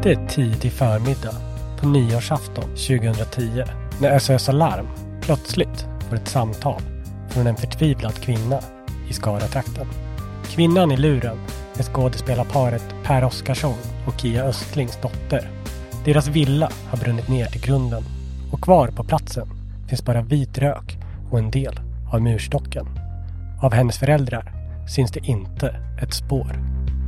Det är tidig förmiddag på nyårsafton 2010 när SOS Alarm plötsligt får ett samtal från en förtvivlad kvinna i Skaratrakten. Kvinnan i luren är skådespelarparet Per Oskarsson och Kia Östlings dotter. Deras villa har brunnit ner till grunden och kvar på platsen finns bara vit rök och en del av murstocken. Av hennes föräldrar syns det inte ett spår.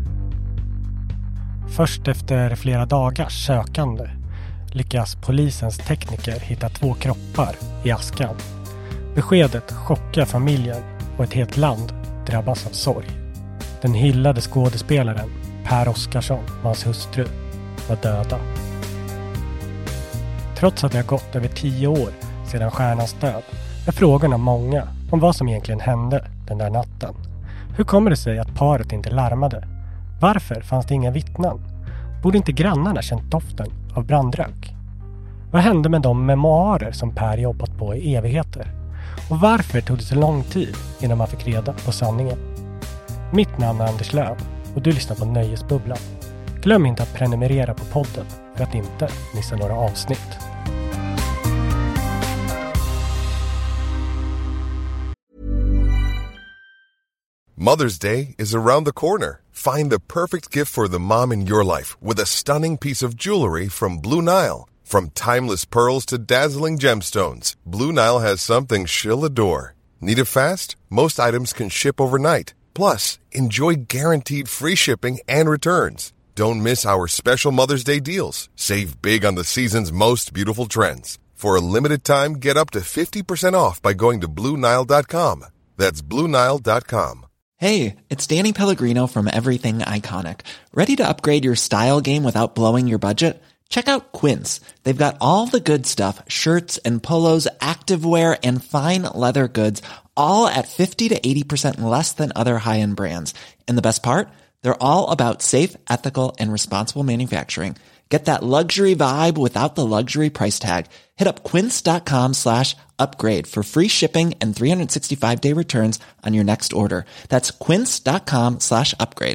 Först efter flera dagars sökande lyckas polisens tekniker hitta 2 kroppar i askan. Beskedet chockar familjen och ett helt land drabbas av sorg. Den hyllade skådespelaren Per Oskarsson och hans hustru var döda. Trots att det har gått över 10 år sedan stjärnans död är frågorna många om vad som egentligen hände den där natten. Hur kommer det sig att paret inte larmade? Varför fanns det inga vittnen? Borde inte grannarna känt doften av brandrök? Vad hände med de memoarer som Per jobbat på i evigheter? Och varför tog det så lång tid innan man fick reda på sanningen? Mitt namn är Anders Löv och du lyssnar på Nöjesbubblan. Glöm inte att prenumerera på podden för att inte missa några avsnitt. Mother's Day is around the corner. Find the perfect gift for the mom in your life with a stunning piece of jewelry from Blue Nile. From timeless pearls to dazzling gemstones, Blue Nile has something she'll adore. Need it fast? Most items can ship overnight. Plus, enjoy guaranteed free shipping and returns. Don't miss our special Mother's Day deals. Save big on the season's most beautiful trends. For a limited time, get up to 50% off by going to BlueNile.com. That's BlueNile.com. Hey, it's Danny Pellegrino from Everything Iconic. Ready to upgrade your style game without blowing your budget? Check out Quince. They've got all the good stuff, shirts and polos, activewear, and fine leather goods, all at 50 to 80% less than other high-end brands. And the best part? They're all about safe, ethical, and responsible manufacturing. Get that luxury vibe without the luxury price tag. Hit up quince.com/upgrade for free shipping and 365-day returns on your next order. That's quince.com/upgrade.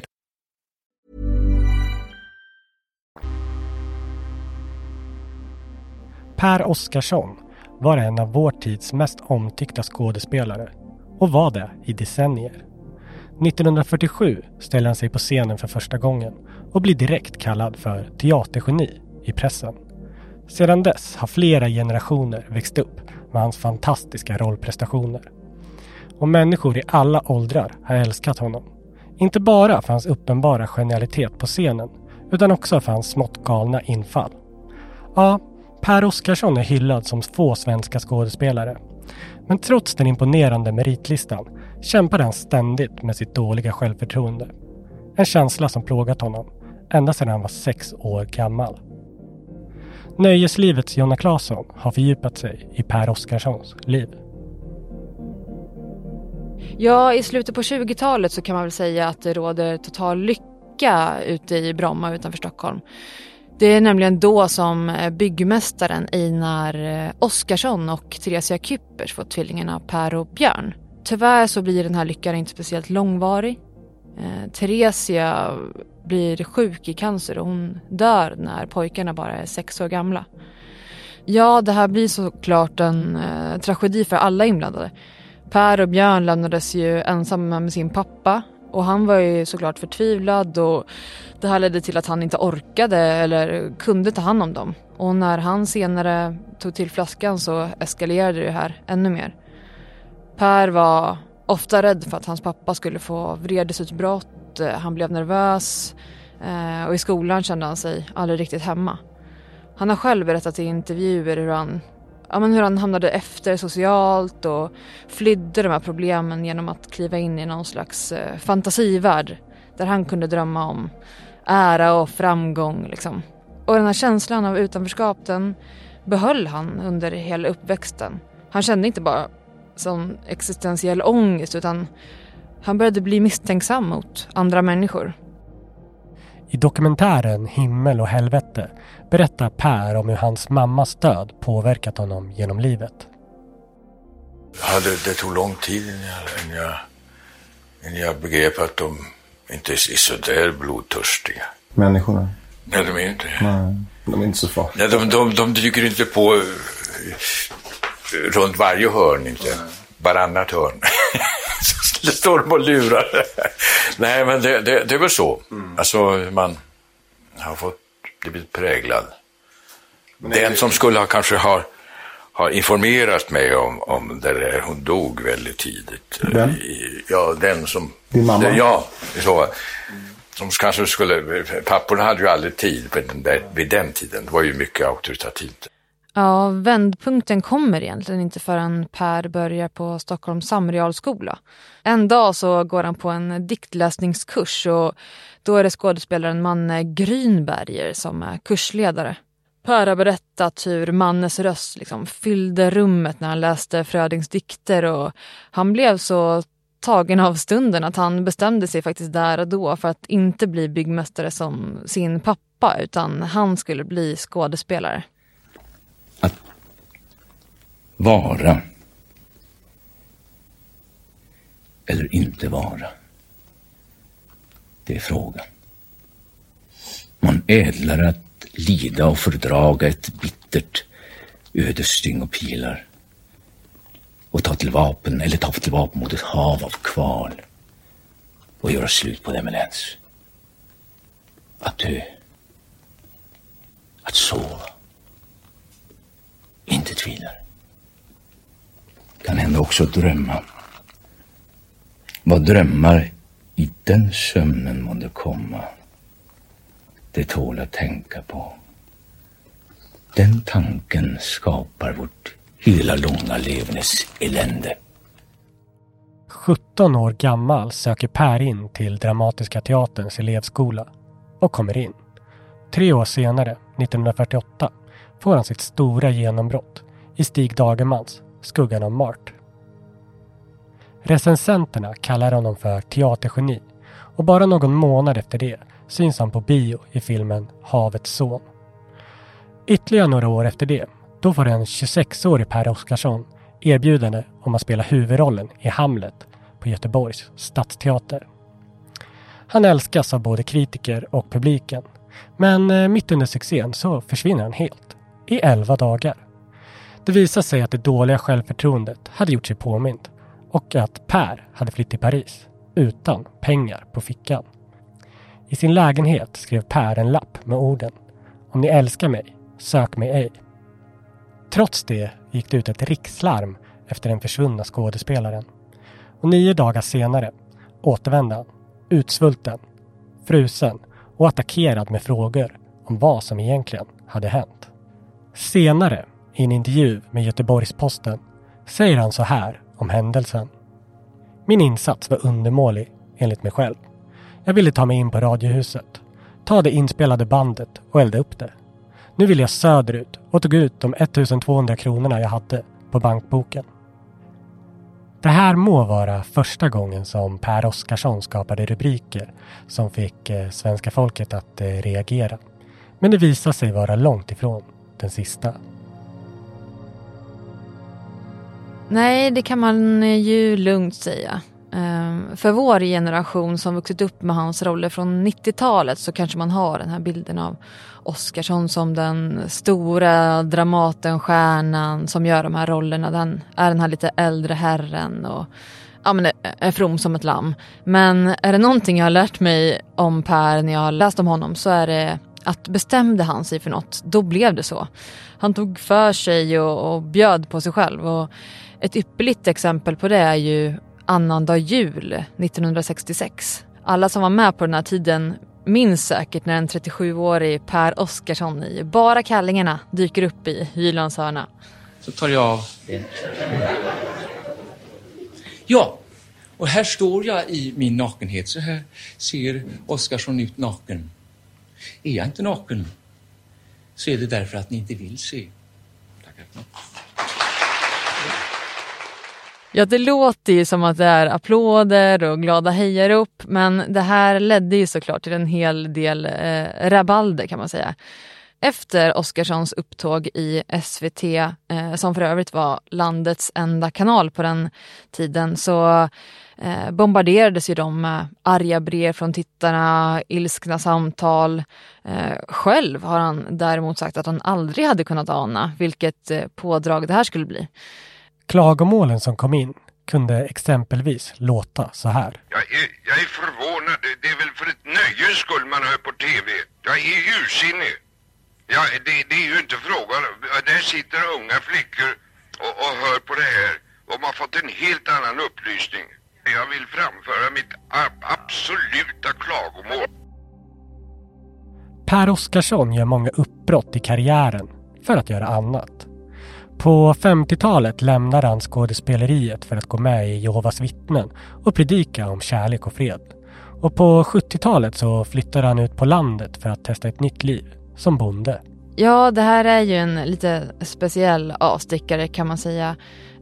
Per Oskarsson var en av vår tids mest omtyckta skådespelare och var det i decennier. 1947 ställer han sig på scenen för första gången och blir direkt kallad för teatergeni i pressen. Sedan dess har flera generationer växt upp med hans fantastiska rollprestationer. Och människor i alla åldrar har älskat honom. Inte bara för hans uppenbara genialitet på scenen utan också för hans smått galna infall. Ja, Per Oskarsson är hyllad som få svenska skådespelare. Men trots den imponerande meritlistan kämpar han ständigt med sitt dåliga självförtroende. En känsla som plågat honom ända sedan han var 6 år gammal. Nöjeslivets Jonna Claesson har fördjupat sig i Per Oskarssons liv. Ja, i slutet på 20-talet så kan man väl säga att det råder total lycka ute i Bromma utanför Stockholm. Det är nämligen då som byggmästaren Einar Oskarsson och Theresia Küppers får tvillingarna Per och Björn. Tyvärr så blir den här lyckan inte speciellt långvarig. Theresia blir sjuk i cancer och hon dör när pojkarna bara är 6 år gamla. Ja, det här blir såklart en tragedi för alla inblandade. Per och Björn lämnades ju ensamma med sin pappa. Och han var ju såklart förtvivlad och det här ledde till att han inte orkade eller kunde ta hand om dem. Och när han senare tog till flaskan så eskalerade det här ännu mer. Per var ofta rädd för att hans pappa skulle få vredesutbrott. Han blev nervös och i skolan kände han sig aldrig riktigt hemma. Han har själv berättat i intervjuer hur han hamnade efter socialt och flydde de här problemen genom att kliva in i någon slags fantasivärld där han kunde drömma om ära och framgång liksom. Och den här känslan av utanförskap den behöll han under hela uppväxten. Han kände inte bara som existentiell ångest utan han började bli misstänksam mot andra människor. I dokumentären Himmel och helvete berättar Per om hur hans mammas död påverkat honom genom livet. Ja, det tog lång tid innan jag begrep att de inte är så där blodtörstiga. Människorna? Nej, de är inte. Nej, de är inte så farliga. Nej, de dyker inte på runt varje hörn, inte. Varannat hörn. Så står de och lurar. Nej, men det är väl så. Alltså, man har fått blivit präglad. Den som skulle ha kanske har informerat mig om det där, hon dog väldigt tidigt. Den? Ja, den som... Din mamma? Ja, så. Som kanske skulle... Papporna hade ju aldrig tid vid den tiden. Det var ju mycket auktoritativt. Ja, vändpunkten kommer egentligen inte förrän Per börjar på Stockholms samrealskola. En dag så går han på en diktläsningskurs och då är det skådespelaren Manne Grünberger som är kursledare. Per har berättat hur Mannes röst liksom fyllde rummet när han läste Frödings dikter och han blev så tagen av stunden att han bestämde sig faktiskt där och då för att inte bli byggmästare som sin pappa utan han skulle bli skådespelare. Att vara eller inte vara, det är frågan. Man ädlar att lida och fördraga ett bittert ödesstyng och pilar och ta till vapen mot ett hav av kval och göra slut på dem ens. Att dö, att sova, inte tvilar. Kan hända också drömma. Vad drömmar i den sömnen måste komma, det tål att tänka på. Den tanken skapar vårt hela långa levernes elände. 17 år gammal söker Per in till Dramatiska teaterns elevskola och kommer in. 3 år senare, 1948, får han sitt stora genombrott i Stig Dagermans Skuggan av Mart. Recensenterna kallar honom för teatergeni och bara någon månad efter det syns han på bio i filmen Havets son. Ytterligare några år efter det, då får en 26-årig Per Oscarsson erbjudande om att spela huvudrollen i Hamlet på Göteborgs stadsteater. Han älskas av både kritiker och publiken, men mitt under succén så försvinner han helt, i 11 dagar. Det visar sig att det dåliga självförtroendet hade gjort sig påmint och att Per hade flytt till Paris utan pengar på fickan. I sin lägenhet skrev Per en lapp med orden: "Om ni älskar mig, sök mig ej." Trots det gick det ut ett rikslarm efter den försvunna skådespelaren. Och 9 dagar senare återvände han, utsvulten, frusen och attackerad med frågor om vad som egentligen hade hänt. Senare, i en intervju med Göteborgs-Posten, säger han så här om händelsen: "Min insats var undermålig, enligt mig själv. Jag ville ta mig in på Radiohuset, ta det inspelade bandet och elda upp det. Nu vill jag söderut och tog ut de 1200 kronorna jag hade på bankboken." Det här må vara första gången som Per Oscarsson skapade rubriker som fick svenska folket att reagera. Men det visar sig vara långt ifrån den sista. Nej, det kan man ju lugnt säga. För vår generation som vuxit upp med hans roller från 90-talet så kanske man har den här bilden av Oscarsson som den stora Dramatenstjärnan som gör de här rollerna. Den är den här lite äldre herren och ja, men är from som ett lamm. Men är det någonting jag har lärt mig om Per när jag har läst om honom så är det att bestämde han sig för något, då blev det så. Han tog för sig och bjöd på sig själv. Och ett ypperligt exempel på det är ju annandag jul 1966. Alla som var med på den här tiden minns säkert när en 37-årig Per Oscarsson i bara kallingarna dyker upp i Hylands hörna. Så tar jag av det. Ja, och här står jag i min nakenhet. Så här ser Oscarsson ut naken. Är jag inte naken så är det därför att ni inte vill se. Tackar. Ja, det låter ju som att det är applåder och glada hejarop, men det här ledde ju såklart till en hel del rabalder kan man säga. Efter Oscarssons upptåg i SVT, som för övrigt var landets enda kanal på den tiden, så bombarderades ju de med arga brev från tittarna, ilskna samtal. Själv har han däremot sagt att han aldrig hade kunnat ana vilket pådrag det här skulle bli. Klagomålen som kom in kunde exempelvis låta så här. Jag är förvånad. Det är väl för ett nöjes skull man hör på tv. Jag är ursinnig. Ja, det är ju inte frågan. Där sitter unga flickor och hör på det här. Och man har fått en helt annan upplysning. Jag vill framföra mitt absoluta klagomål. Per Oscarsson gör många uppbrott i karriären för att göra annat. På 50-talet lämnar han skådespeleriet för att gå med i Jehovas vittnen och predika om kärlek och fred. Och på 70-talet så flyttar han ut på landet för att testa ett nytt liv som bonde. Ja, det här är ju en lite speciell avstickare kan man säga.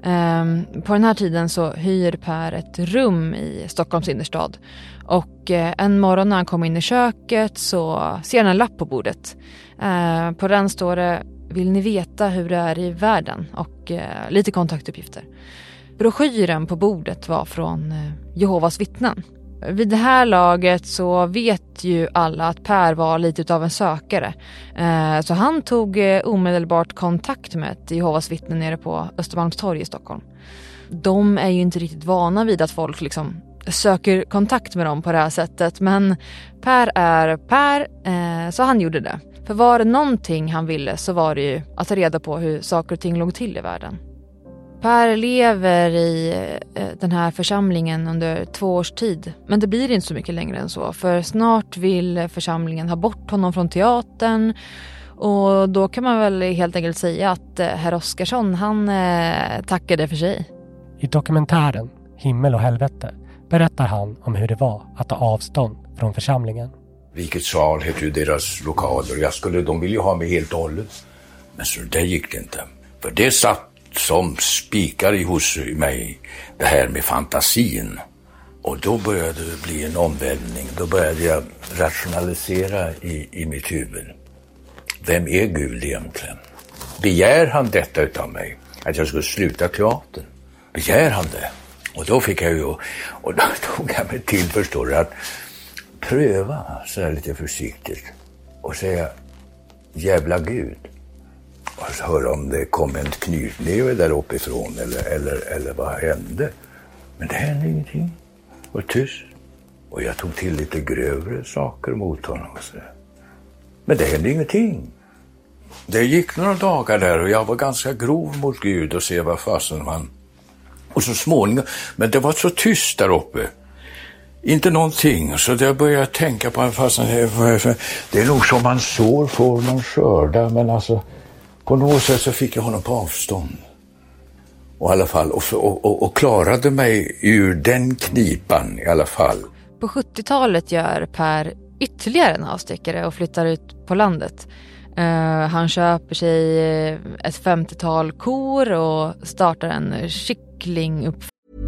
På den här tiden så hyr Per ett rum i Stockholms innerstad. Och en morgon när han kommer in i köket så ser han en lapp på bordet. På den står det: vill ni veta hur det är i världen? Och lite kontaktuppgifter. Broschyren på bordet var från Jehovas vittnen. Vid det här laget så vet ju alla att Per var lite utav en sökare. Så han tog omedelbart kontakt med ett Jehovas vittnen nere på Östermalmstorg i Stockholm. De är ju inte riktigt vana vid att folk liksom söker kontakt med dem på det här sättet. Men Per är Per, så han gjorde det. För var det någonting han ville så var det ju att ta reda på hur saker och ting låg till i världen. Per lever i den här församlingen under 2 års tid. Men det blir inte så mycket längre än så. För snart vill församlingen ha bort honom från teatern. Och då kan man väl helt enkelt säga att herr Oscarsson, han tackade för sig. I dokumentären Himmel och helvete berättar han om hur det var att ta avstånd från församlingen. Rikets sal heter ju deras lokaler. De ville ju ha mig helt och hållet. Men så det gick det inte. För det satt som spikar hos mig, det här med fantasin. Och då började det bli en omvälvning. Då började jag rationalisera i mitt huvud. Vem är Gud egentligen? Begär han detta utav mig? Att jag skulle sluta teatern? Begär han det? Och då fick jag ju, och då tog jag mig till, förstår du, att pröva så här lite försiktigt och säga jävla Gud. Och så höra om det kom en knytnäve där uppifrån eller vad hände. Men det hände ingenting. Det var tyst. Och jag tog till lite grövre saker mot honom. Och så. Men det hände ingenting. Det gick några dagar där och jag var ganska grov mot Gud och se vad fasen man. Och så småningom, men det var så tyst där uppe. Inte någonting. Så jag började tänka på en fasen. Det är nog som man sår får man skörda. Men alltså, på något sätt så fick jag honom på avstånd. Och i alla fall, och klarade mig ur den knipan i alla fall. På 70-talet gör Per ytterligare en avstickare och flyttar ut på landet. Han köper sig ett 50-tal kor och startar en kycklinguppfödning.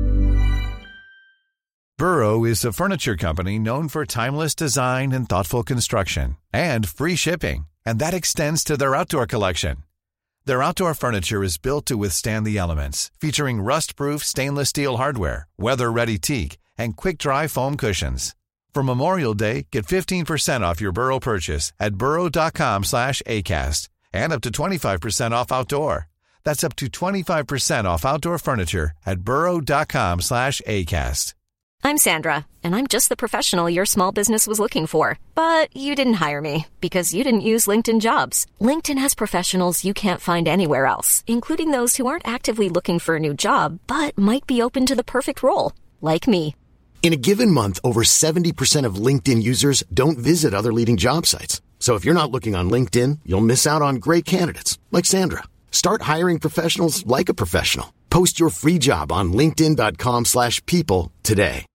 Burrow is a furniture company known for timeless design and thoughtful construction and free shipping, and that extends to their outdoor collection. Their outdoor furniture is built to withstand the elements, featuring rust-proof stainless steel hardware, weather-ready teak, and quick-dry foam cushions. For Memorial Day, get 15% off your Burrow purchase at burrow.com/acast and up to 25% off outdoor. That's up to 25% off outdoor furniture at burrow.com/acast. I'm Sandra, and I'm just the professional your small business was looking for. But you didn't hire me because you didn't use LinkedIn Jobs. LinkedIn has professionals you can't find anywhere else, including those who aren't actively looking for a new job, but might be open to the perfect role, like me. In a given month, over 70% of LinkedIn users don't visit other leading job sites. So if you're not looking on LinkedIn, you'll miss out on great candidates like Sandra. Start hiring professionals like a professional. Post your free job on linkedin.com/people today.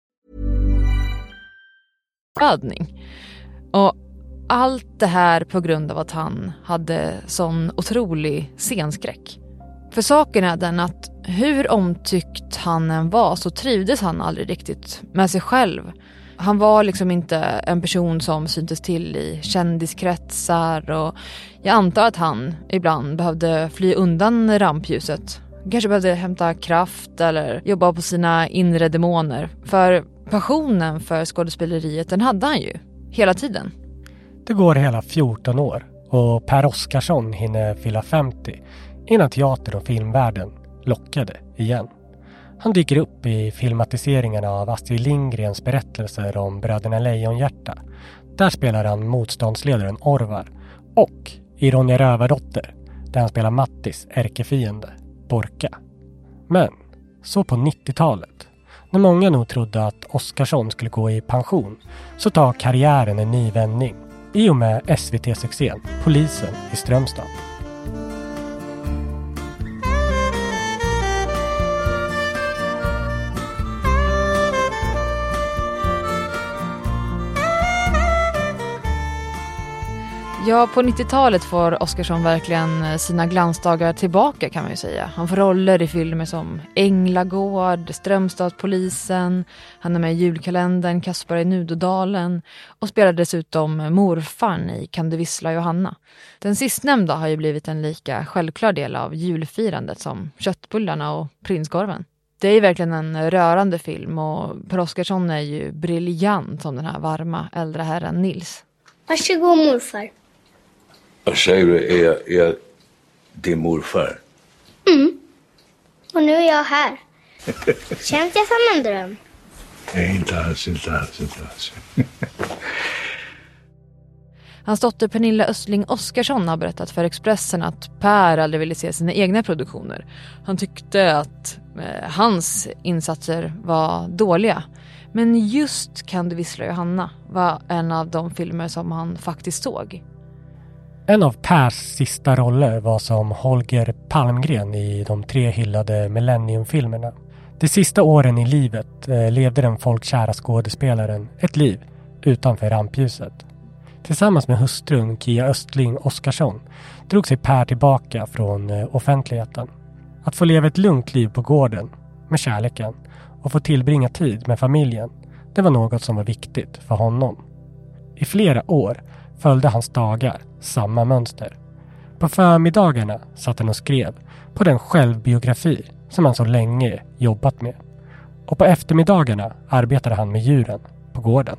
Och allt det här på grund av att han hade sån otrolig scenskräck. För saken är den att hur omtyckt han än var så trivdes han aldrig riktigt med sig själv. Han var liksom inte en person som syntes till i kändiskretsar, och jag antar att han ibland behövde fly undan rampljuset. Kanske behövde hämta kraft eller jobba på sina inre demoner. För passionen för skådespeleriet, den hade han ju hela tiden. Det går hela 14 år och Per Oscarsson hinner fylla 50 innan teater- och filmvärlden lockade igen. Han dyker upp i filmatiseringarna av Astrid Lindgrens berättelser om bröderna Lejonhjärta. Där spelar han motståndsledaren Orvar. Och i Ronja Rövardotter, där han spelar Mattis ärkefiende, Borka. Men så på 90-talet, när många nog trodde att Oscarsson skulle gå i pension, så tar karriären en ny vändning i och med SVT-succén Polisen i Strömstad. Ja, på 90-talet får Oscarsson verkligen sina glansdagar tillbaka, kan man ju säga. Han får roller i filmer som Änglagård, Strömstadspolisen, han är med i julkalendern Kaspar i Nudodalen och spelar dessutom morfarn i Kan du vissla Johanna. Den sistnämnda har ju blivit en lika självklar del av julfirandet som köttbullarna och prinskorven. Det är verkligen en rörande film, och Per Oscarsson är ju briljant som den här varma äldre herren Nils. Varsågod morfar. Vad säger du? Är din morfar? Och nu är jag här. Känns jag som en dröm? Nej, inte alls. Hans dotter Pernilla Östling Oscarsson har berättat för Expressen att Per aldrig ville se sina egna produktioner. Han tyckte att hans insatser var dåliga. Men just Kan du vissla Johanna var en av de filmer som han faktiskt såg. En av Pers sista roller var som Holger Palmgren i de 3 hyllade Millennium-filmerna. De sista åren i livet levde den folkkära skådespelaren ett liv utanför rampljuset. Tillsammans med hustrun Kia Östling Oscarsson drog sig Per tillbaka från offentligheten. Att få leva ett lugnt liv på gården med kärleken och få tillbringa tid med familjen, det var något som var viktigt för honom. I flera år följde hans dagar samma mönster. På förmiddagarna satt han och skrev på den självbiografi som han så länge jobbat med. Och på eftermiddagarna arbetade han med djuren på gården.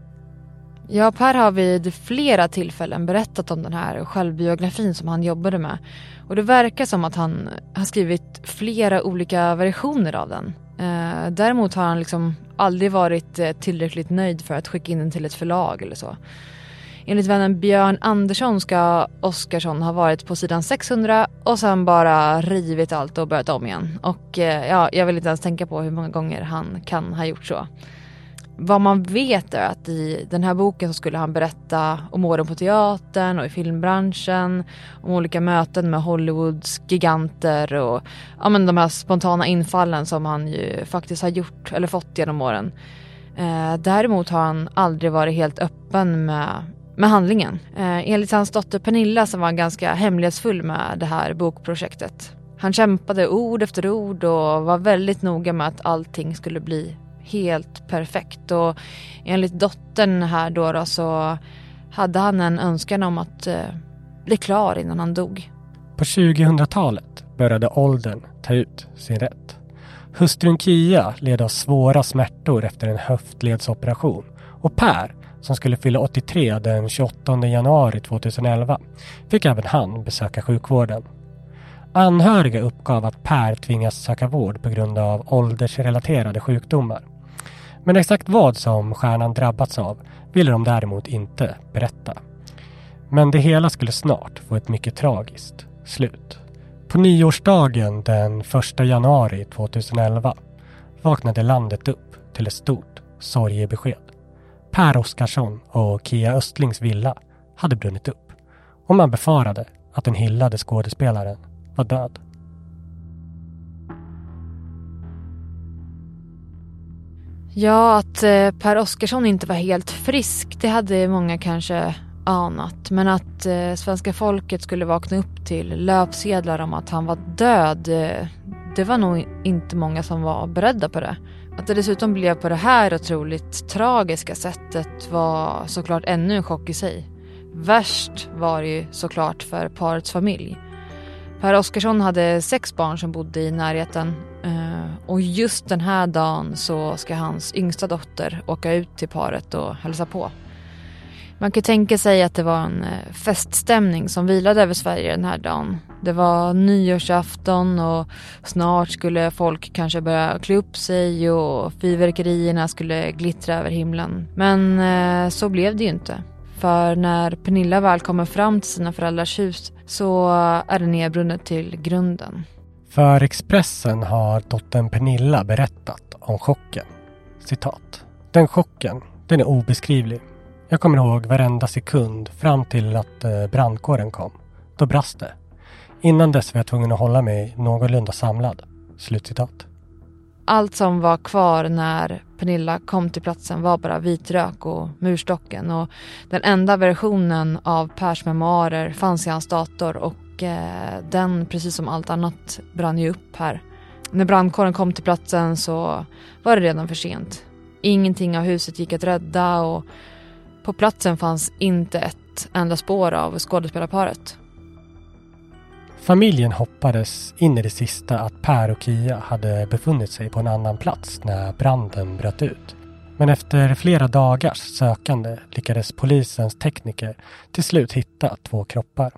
Ja, Per har vid flera tillfällen berättat om den här självbiografin som han jobbade med. Och det verkar som att han har skrivit flera olika versioner av den. Däremot har han liksom aldrig varit tillräckligt nöjd för att skicka in den till ett förlag eller så. Enligt vännen Björn Andersson ska Oscarsson ha varit på sidan 600 och sen bara rivit allt och börjat om igen. Och jag vill inte ens tänka på hur många gånger han kan ha gjort så. Vad man vet är att i den här boken så skulle han berätta om åren på teatern och i filmbranschen, om olika möten med Hollywoods giganter och de här spontana infallen som han ju faktiskt har gjort eller fått genom åren. Däremot har han aldrig varit helt öppen med handlingen. Enligt hans dotter Pernilla, som var ganska hemlighetsfull med det här bokprojektet. Han kämpade ord efter ord och var väldigt noga med att allting skulle bli helt perfekt. Och enligt dottern här då så hade han en önskan om att bli klar innan han dog. På 2000-talet började åldern ta ut sin rätt. Hustrun Kia led av svåra smärtor efter en höftledsoperation. Och Per, som skulle fylla 83 den 28 januari 2011, fick även han besöka sjukvården. Anhöriga uppgav att Per tvingas söka vård på grund av åldersrelaterade sjukdomar. Men exakt vad som stjärnan drabbats av ville de däremot inte berätta. Men det hela skulle snart få ett mycket tragiskt slut. På nyårsdagen den 1 januari 2011 vaknade landet upp till ett stort sorgebesked. Per Oscarsson och Kia Östlings villa hade brunnit upp och man befarade att den hyllade skådespelaren var död. Ja, att Per Oscarsson inte var helt frisk, det hade många kanske anat. Men att svenska folket skulle vakna upp till löpsedlar om att han var död, det var nog inte många som var beredda på det. Att det dessutom blev på det här otroligt tragiska sättet var såklart ännu en chock i sig. Värst var det ju såklart för parets familj. Per Oskarsson hade 6 barn som bodde i närheten. Och just den här dagen så ska hans yngsta dotter åka ut till paret och hälsa på. Man kan tänka sig att det var en feststämning som vilade över Sverige den här dagen. Det var nyårsafton och snart skulle folk kanske börja klä upp sig och fyrverkerierna skulle glittra över himlen. Men så blev det ju inte. För när Pernilla väl kommer fram till sina föräldrars hus så är det nedbrunnet till grunden. För Expressen har dottern Pernilla berättat om chocken. Citat. Den chocken, den är obeskrivlig. Jag kommer ihåg varenda sekund fram till att brandkåren kom. Då brast det. Innan dess var jag tvungen att hålla mig någorlunda samlad. Slutcitat. Allt som var kvar när Pernilla kom till platsen var bara vitrök och murstocken. Och den enda versionen av Pers memoarer fanns i hans dator och den, precis som allt annat, brann ju upp här. När brandkåren kom till platsen så var det redan för sent. Ingenting av huset gick att rädda och på platsen fanns inte ett enda spår av skådespelarparet. Familjen hoppades in i det sista att Per och Kia hade befunnit sig på en annan plats när branden bröt ut. Men efter flera dagars sökande lyckades polisens tekniker till slut hitta 2 kroppar.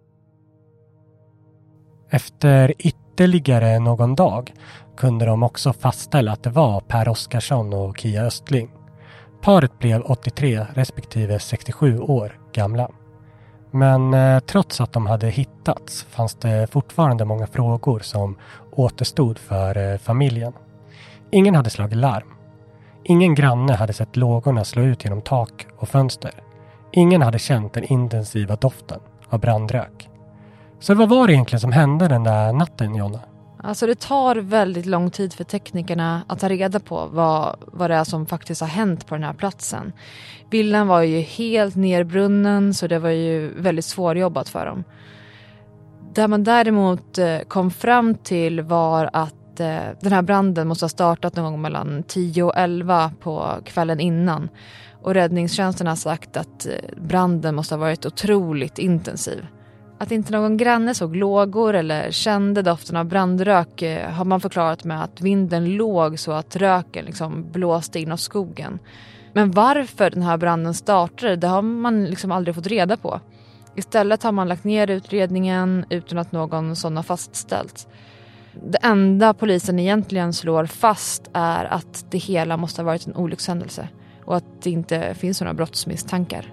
Efter ytterligare någon dag kunde de också fastställa att det var Per Oskarsson och Kia Östling. Paret blev 83 respektive 67 år gamla. Men trots att de hade hittats fanns det fortfarande många frågor som återstod för familjen. Ingen hade slagit larm. Ingen granne hade sett lågorna slå ut genom tak och fönster. Ingen hade känt den intensiva doften av brandrök. Så vad var det egentligen som hände den där natten, Jonna? Alltså det tar väldigt lång tid för teknikerna att ta reda på vad det är som faktiskt har hänt på den här platsen. Villan var ju helt nerbrunnen så det var ju väldigt svårjobbat för dem. Det man däremot kom fram till var att den här branden måste ha startat någon gång mellan 10 och 11 på kvällen innan. Och räddningstjänsten har sagt att branden måste ha varit otroligt intensiv. Att inte någon granne såg lågor eller kände doften av brandrök har man förklarat med att vinden låg så att röken liksom blåste in av skogen. Men varför den här branden startade, det har man liksom aldrig fått reda på. Istället har man lagt ner utredningen utan att någon sån har fastställt. Det enda polisen egentligen slår fast är att det hela måste ha varit en olyckshändelse och att det inte finns några brottsmisstankar.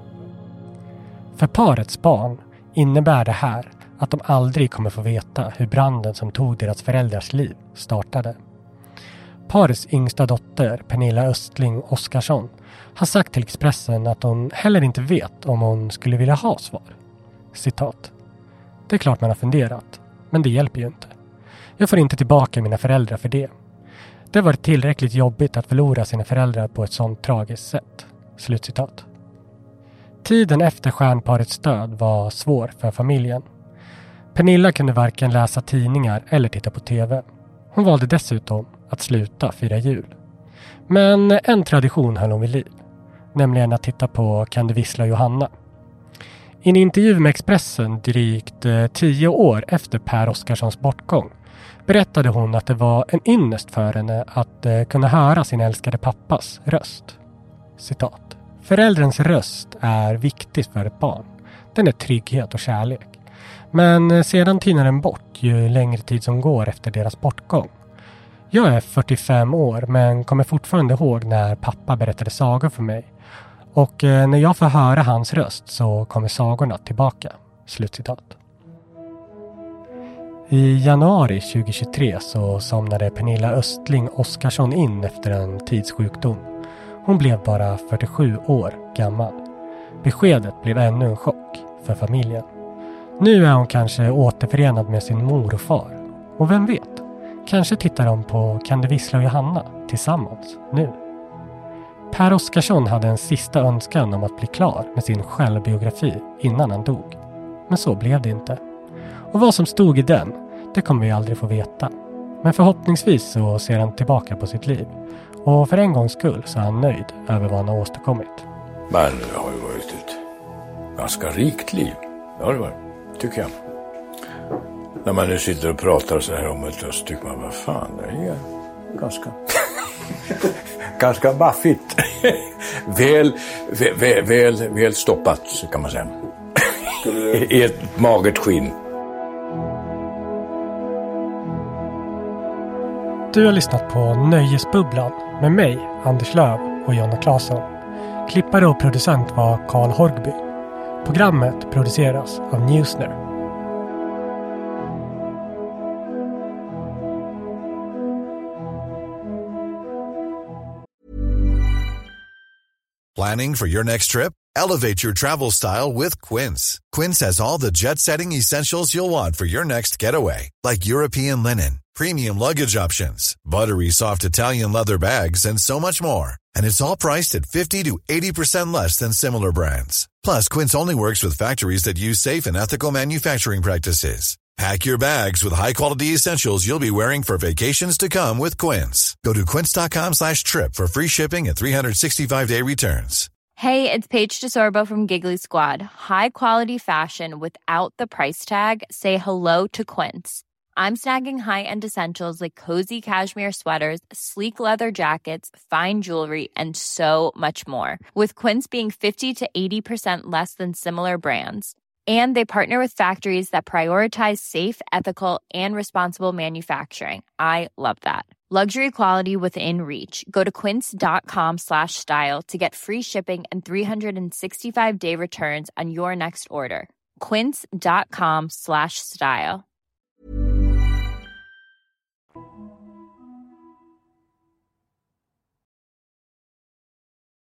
För parets barn innebär det här att de aldrig kommer få veta hur branden som tog deras föräldrars liv startade. Parets yngsta dotter, Pernilla Östling Oskarsson, har sagt till Expressen att hon heller inte vet om hon skulle vilja ha svar. Citat. Det är klart man har funderat, men det hjälper ju inte. Jag får inte tillbaka mina föräldrar för det. Det har varit tillräckligt jobbigt att förlora sina föräldrar på ett sånt tragiskt sätt. Slutcitat. Tiden efter stjärnparets död var svår för familjen. Pernilla kunde varken läsa tidningar eller titta på tv. Hon valde dessutom att sluta fira jul. Men en tradition höll hon vid liv. Nämligen att titta på Kan du vissla Johanna. I en intervju med Expressen drygt 10 år efter Per Oskarssons bortgång berättade hon att det var en ynnest för henne att kunna höra sin älskade pappas röst. Citat. Förälderns röst är viktigt för ett barn. Den är trygghet och kärlek. Men sedan tynar den bort ju längre tid som går efter deras bortgång. Jag är 45 år men kommer fortfarande ihåg när pappa berättade sagor för mig. Och när jag får höra hans röst så kommer sagorna tillbaka. Slutcitat. I januari 2023 så somnade Pernilla Östling Oskarsson in efter en tidssjukdom. Hon blev bara 47 år gammal. Beskedet blev ännu en chock för familjen. Nu är hon kanske återförenad med sin mor och far. Och vem vet, kanske tittar de på Kan du vissla Johanna tillsammans nu. Per Oskarsson hade en sista önskan om att bli klar med sin självbiografi innan han dog. Men så blev det inte. Och vad som stod i den, det kommer vi aldrig få veta. Men förhoppningsvis så ser han tillbaka på sitt liv. Och för en gångs skull så är han nöjd över vad han har åstadkommit. Men det har ju varit ett ganska rikt liv. Det har det varit, tycker jag. När man nu sitter och pratar så här om det så tycker man, vad fan, det är ganska... ganska baffigt. väl stoppat, så kan man säga. I ett magert skinn. Du har lyssnat på Nöjesbubblan med mig, Anders Löv och Jonna Claesson. Klippare och producent var Karl Horgby. Programmet produceras av Newsner. Planning for your next trip? Elevate your travel style with Quince. Quince has all the jet-setting essentials you'll want for your next getaway, like European linen, premium luggage options, buttery soft Italian leather bags, and so much more. And it's all priced at 50 to 80% less than similar brands. Plus, Quince only works with factories that use safe and ethical manufacturing practices. Pack your bags with high-quality essentials you'll be wearing for vacations to come with Quince. Go to quince.com/trip for free shipping and 365-day returns. Hey, it's Paige DeSorbo from Giggly Squad. High quality fashion without the price tag. Say hello to Quince. I'm snagging high-end essentials like cozy cashmere sweaters, sleek leather jackets, fine jewelry, and so much more. With Quince being 50 to 80% less than similar brands. And they partner with factories that prioritize safe, ethical, and responsible manufacturing. I love that. Luxury quality within reach. Go to quince.com/style to get free shipping and 365-day returns on your next order. Quince.com/style.